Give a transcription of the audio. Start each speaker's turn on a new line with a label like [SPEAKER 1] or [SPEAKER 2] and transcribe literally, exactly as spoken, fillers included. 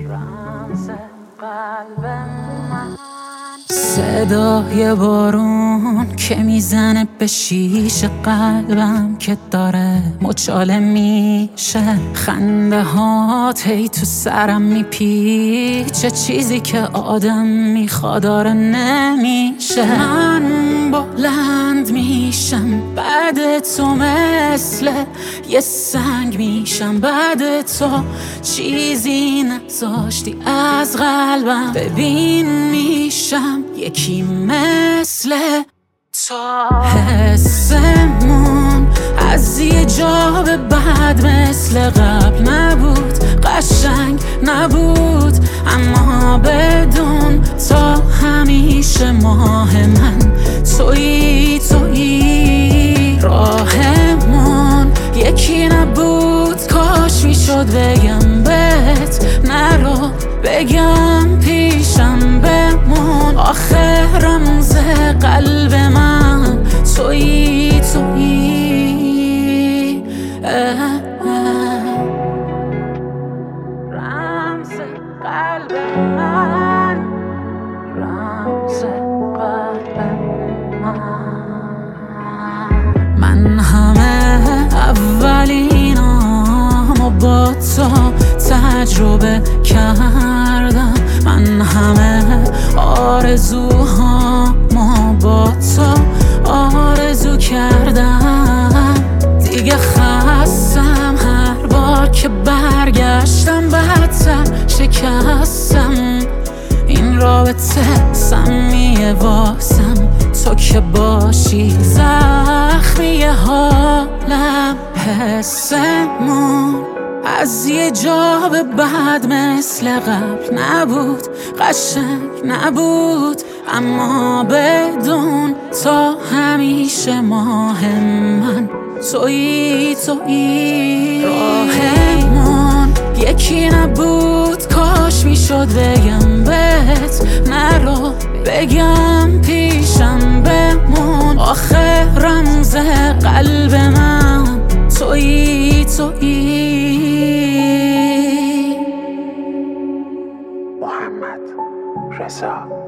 [SPEAKER 1] رمز قلب من. صدای بارون که میزنه به شیشه قلبم که داره مچاله میشه، خنده هات هی تو سرم میپیچه، چیزی که آدم میخواد داره نمیشه. من بلند میشم بعد تو، مثل یه سنگ میشم بعد تو، چیزی نذاشتی از قلبم. ببین میشم یکی مثل تو. حسمون از یه جا به بعد مثل قبل نبود، قشنگ نبود، اما بدون تا همیشه ماه من تویی تویی. راهمون یکی نبود، کاش میشد بگم بهت نرو، بگم پیشم بمون، آخه رمز قلب من تویی تویی. رمز قلب من، رمز قلب من. من همه اولینامو با تو تجربه کردم، من همه آرزوهامو با تو آرزو کردم. دیگه خستم هر بار که برگشتم بدتر شکستم، این رابطه سمیه واسم، تو که باشی زخمی حالم. حسمون از یه جا به بعد مثل قبل نبود، قشنگ نبود، اما بدون تا همیشه ماه من تویی تویی. راهمون یکی نبود، کاش میشد بگم بهت نرو، بگم پیشم بمون، آخه رمز قلب من تویی تویی.
[SPEAKER 2] محمد رضا